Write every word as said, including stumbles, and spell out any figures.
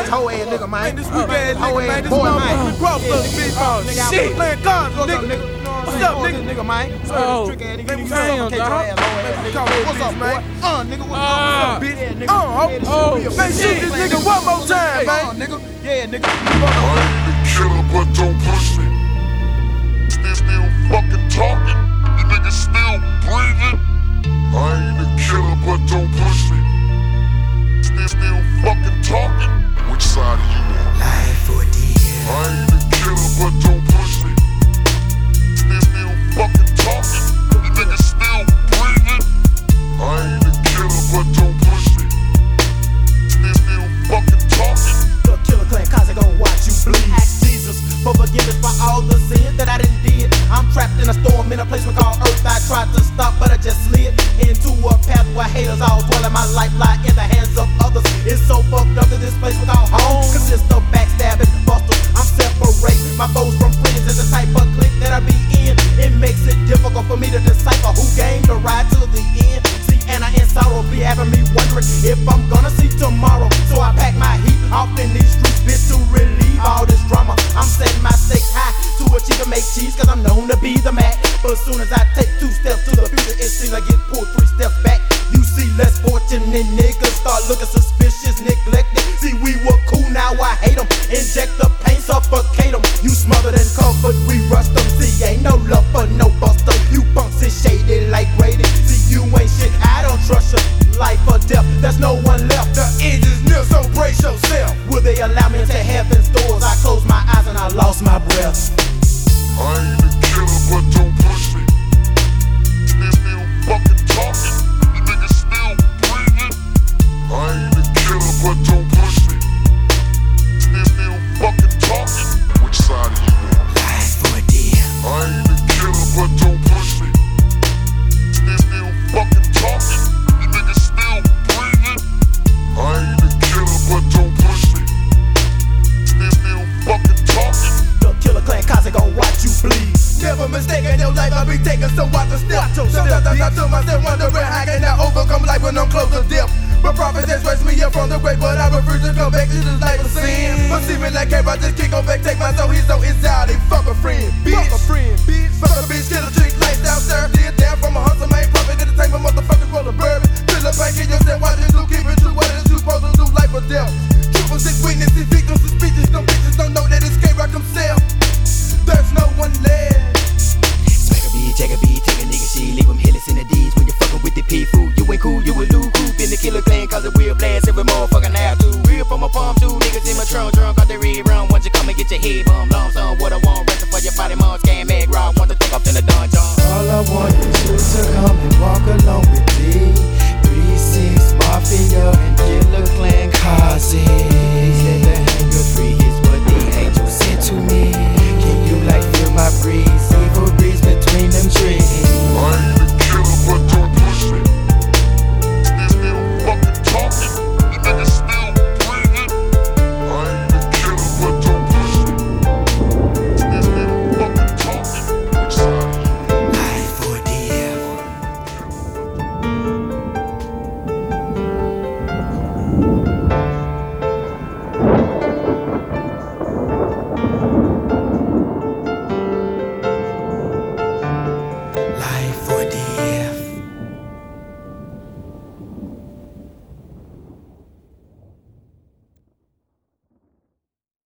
hoe ass nigga, man. This weak ass nigga, man. This boy, motherfucking growth Yeah, of the bitch. oh, nigga, I Shit, was playing cards, What's up, nigga. nigga? What's up, nigga? nigga, man? Oh, Trick ass nigga, man, you damn, suffocate your dog. ass, hoe ass Man, nigga. call me What's up, bitch, boy? man. Uh, nigga, what's Ah. up, bitch? Yeah, nigga. Oh, Yeah, this oh, shit be a man, bitch. shoot this Man, nigga this one shit more be a time, bitch. man. Uh, nigga. Yeah, nigga. I ain't the killer, but don't push me. Still, still fucking talking. You niggas still breathing. I ain't the killer, but don't push me. Still, still fucking talking. Which side are you on? Life or dear. I ain't the killer, but don't push me. Still, still fucking talking. You niggas still breathing. I ain't the killer, but don't push me. Still, still fucking talking. The Killer Clan, cause they gon' watch you bleed. Ask Jesus for forgiveness for all the sins that I done did. I'm trapped in a storm in a place we call Earth. I tried to stop, but I just slid into a path where haters all dwelling. My life lie in the hands of others. It's so fucked up that this place we call home consists of backstabbing, busters. I'm separating my foes from friends. It's the type of clique that I be in. It makes it difficult for me to decipher who game to ride to the end. See, and I in sorrow be having me wondering if I'm gonna see tomorrow. So I pack my heat off in these streets, bitch, to relieve all this drama. I'm setting my stakes high to achieve and make cheese, cause I'm known to be the Mac. But as soon as I take two steps to the future, it seems I get pulled three steps back. You see less fortunate niggas start looking suspicious, neglected. See, we were cool, now I hate them. Inject the pain, suffocate them. You smothered and covered, we rust them. See, ain't no love for no buster. You punks is shaded like Grady. See, you ain't shit, I don't trust you. Life or death, there's no one left. The end is near, so brace yourself. Will they allow me into heaven's doors? I closed my eyes and I lost my breath. I ain't the killer, but don't push me. Still, still fucking talking. You niggas still breathing. I ain't the killer, but don't push me. Still, still fucking talking. Which side are you on? Life or dear. I ain't the killer, but don't push me. Still, still fucking talking. You niggas still breathing. I ain't the killer, but don't push me. Still, still fucking talking. The Killer Clan, cause they gon' watch you bleed. Never mistaken your life, I be taking so watch the step. Sometimes I to myself wondering how can I overcome life when I'm close to death. But prophets has raised me up from the grave, but I refuse to come back to this life of sin. But see me like I just kick on back, take my soul, he's so inside, they fuck a friend, bitch. Fuck a friend, bitch. Fuck a bitch, kill a chick, lifestyle, serve, did down from a hustle, man, profit, entertainment, motherfuckers roll a bourbon. Fill a bank in yourself, watch it do, keep it true, what it is you supposed to do, life or death. Triple six witnesses, victims, suspicious, no bitches don't know